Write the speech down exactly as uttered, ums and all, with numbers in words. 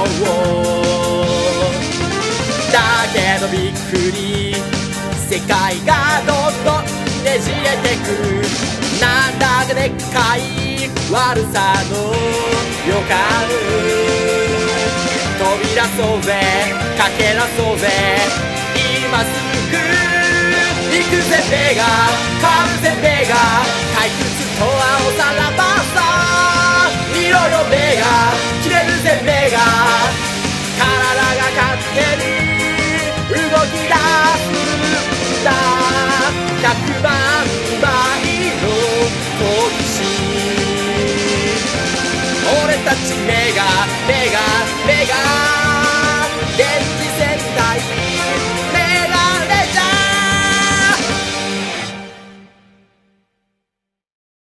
だけどびっくり、世界がどんどんねじれてく。なんだかでっかい悪さの予感。飛び出そうぜ、駆け出そうぜ、今すぐ行くぜベガ、買うぜベガ、退屈とはおさらばさ。見ろよベガ、切れるぜベガ、体が勝手に動き出すんだ。百万倍の好奇心、俺たちメガメガメガ